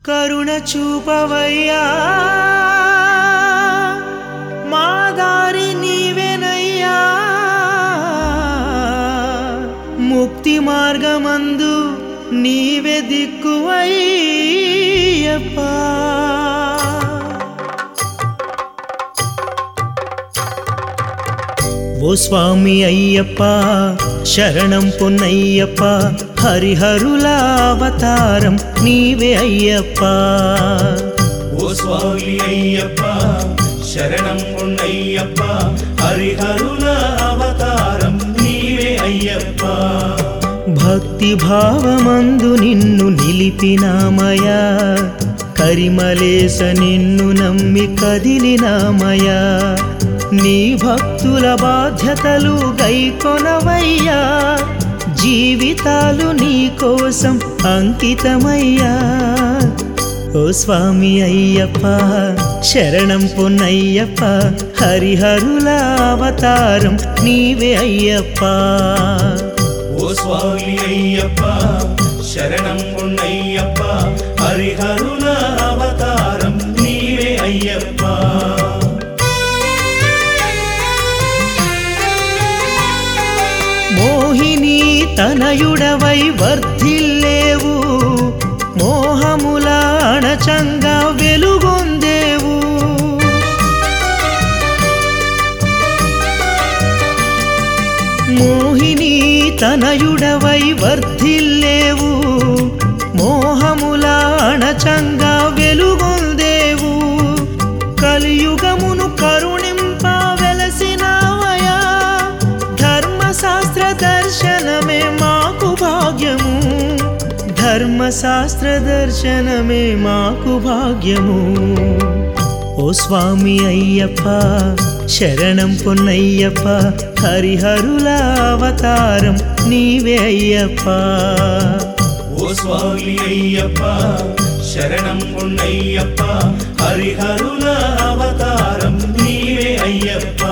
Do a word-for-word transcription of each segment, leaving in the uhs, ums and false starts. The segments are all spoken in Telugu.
కరుణ చూపవయ్యా మా దారి నీవేనయ్యా ముక్తి మార్గమందు నీవే దిక్కువయ్యప్పా ఓ స్వామి అయ్యప్ప శరణం పొన్నయ్యప్ప హరిహరుల అవతారం నీవే అయ్యప్ప ఓ స్వామి అయ్యప్ప శరణం పొన్నయ్యప్ప హరిహరుల అవతారం నీవే అయ్యప్ప భక్తి భావమందు నిన్ను నిలిపినామయా కరిమలేస నిన్ను నమ్మి కదిలినామయా నీ భక్తుల బాధ్యతలు గైకొనవయ్యా జీవితాలు నీ కోసం అంకితమయ్యా ఓ స్వామి అయ్యప్ప శరణం పొన్నయ్యప్ప హరిహరుల అవతారం నీవే అయ్యప్ప ఓ స్వామి అయ్యప్ప శరణం పొన్నయ్యప్ప హరిహరుల అవతారం నీవే అయ్యప్ప మోహిని తనయుడవై వర్ధిల్లేవు మోహముల అణచంగా వెలుగొందేవు మోహిని తనయుడవై వర్ధిల్లేవు మోహముల అణచంగా వెలుగొందేవు కలియుగమును కరుణింప వెలసినావయా ధర్మశాస్త్ర దర్శనమే మాకు భాగ్యము ధర్మశాస్త్ర దర్శనమే మాకు భాగ్యము ఓ స్వామి అయ్యప్ప శరణం పొన్నయ్యప్ప హరిహరుల అవతారం నీవే అయ్యప్ప ఓ స్వామి అయ్యప్ప శరణం పొన్నయ్యప్ప హరిహరుల అవతారం నీవే అయ్యప్ప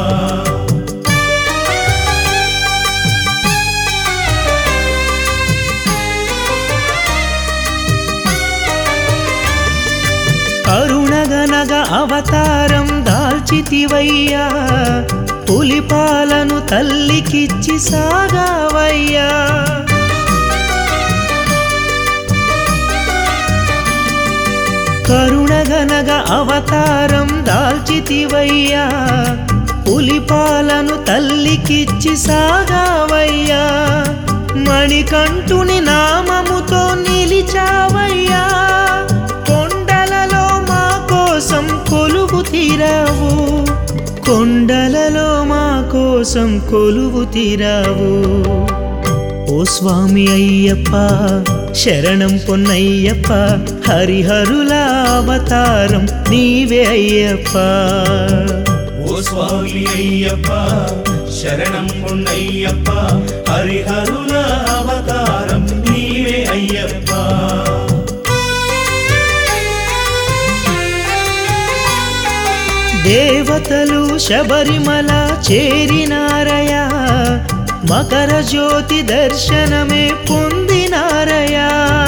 కరుణగనగ అవతారం దాల్చితివయ్యా పులిపాలను తల్లికిచ్చి సాగావయ్యా కరుణగనగ అవతారం దాల్చితివయ్యా పులిపాలను తల్లికిచ్చి సాగావయ్యా మణికంఠుని నామముతో నిలిచావయ్యా కొండలలో మా కోసం కొలువు తీరావు కొండలలో మా కోసం కొలువు తీరావు ఓ స్వామి అయ్యప్ప శరణం పొన్నయ్యప్ప హరిహరుల అవతారం నీవే అయ్యప్ప ఓ స్వామి అయ్యప్ప శరణం పొన్నయ్యప్ప హరిహరుల అవతారం నీవే అయ్యప్ప దేవతలు శబరిమల చేరినారయా మకర జ్యోతి దర్శనమే పొందినారయా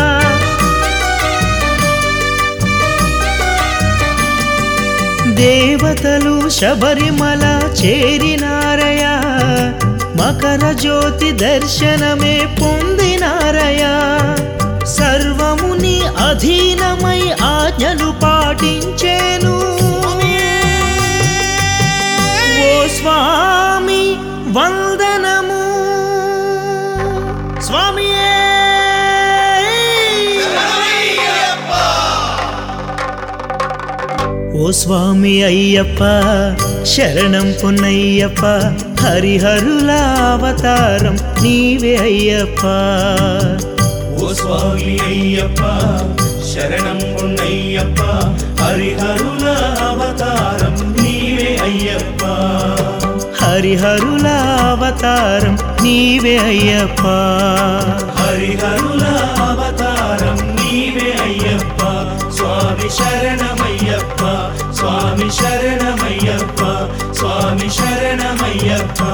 దేవతలు శబరిమల చేరినారయా మకర జ్యోతి దర్శనమే పొందినారయా సర్వముని అధీనమై ఆజ్ఞలు పాటించేను ఓ స్వామి వందనము స్వామియే ఓ స్వామి అయ్యప్ప శరణం పొన్నయ్యప్ప హరిహరుల అవతారం నీవే అయ్యప్ప ఓ స్వామి అయ్యప్ప శరణం పొన్నయ్యప్ప హరిహరుల అవతారం నీవే అయ్యప్ప హరిహరుల అవతారం నీవే అయ్యప్ప హరిహరుల అవతారం నీవే అయ్యప్ప స్వామి శరణమయ్యప్ప స్వామి శరణమయ్యప్ప స్వామి శరణమయ్యప్ప